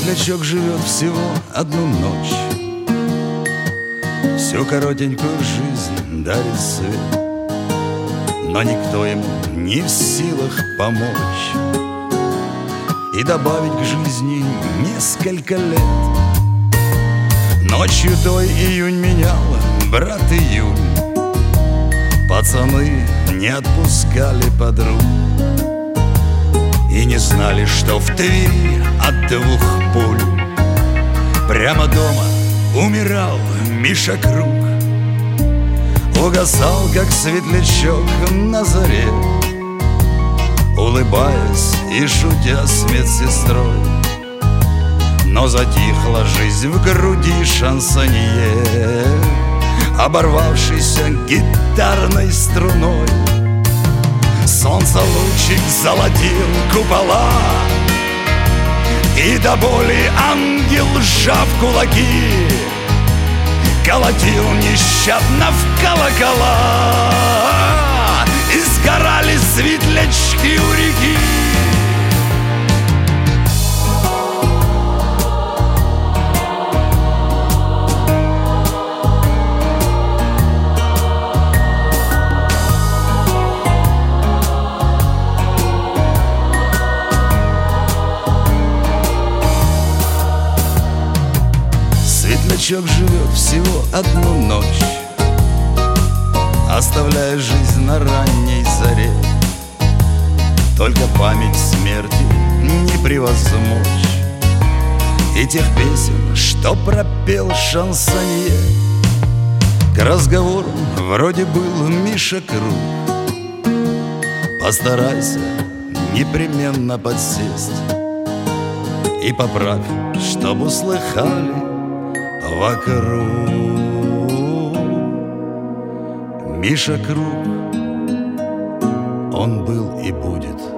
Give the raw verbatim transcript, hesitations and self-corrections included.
Светлячок живет всего одну ночь, всю коротенькую жизнь дарит свет, но никто ему не в силах помочь и добавить к жизни несколько лет. Ночью той июнь менял брат июль, пацаны не отпускали подруг и не знали, что в Твери от двух пуль прямо дома умирал Миша Круг. Угасал, как светлячок на заре, улыбаясь и шутя с медсестрой. Но затихла жизнь в груди шансонье, оборвавшейся гитарной струной. Солнце лучик золотил купола, и до боли ангел, сжав кулаки, колотил нещадно в колокола, и сгорали светлячки у реки. Светлячок живет всего одну ночь, оставляя жизнь на ранней заре. Только память смерти не превозмочь, и тех песен, что пропел шансонье. К разговору вроде был Миша Круг. Постарайся непременно подсесть и поправь, чтоб услыхали вокруг. Миша Круг, он был и будет